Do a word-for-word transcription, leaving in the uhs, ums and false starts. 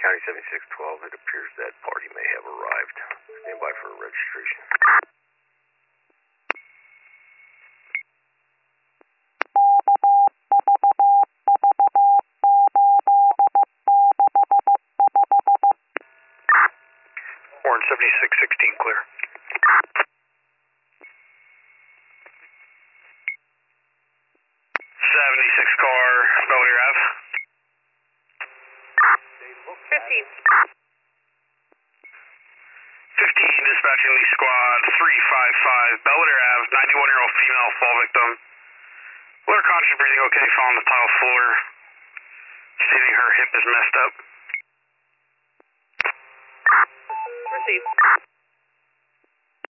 County seventy-six twelve, it appears that party may have arrived. Stand by for registration. Orange seventy-six sixteen, clear. seventy-six car, Belvedere Ave. fifteen. fifteen, dispatching Lee Squad three five five, Belvedere Ave, ninety-one-year-old female fall victim. Let her conscious breathing okay, found on the tile floor. Stating her hip is messed up. Received.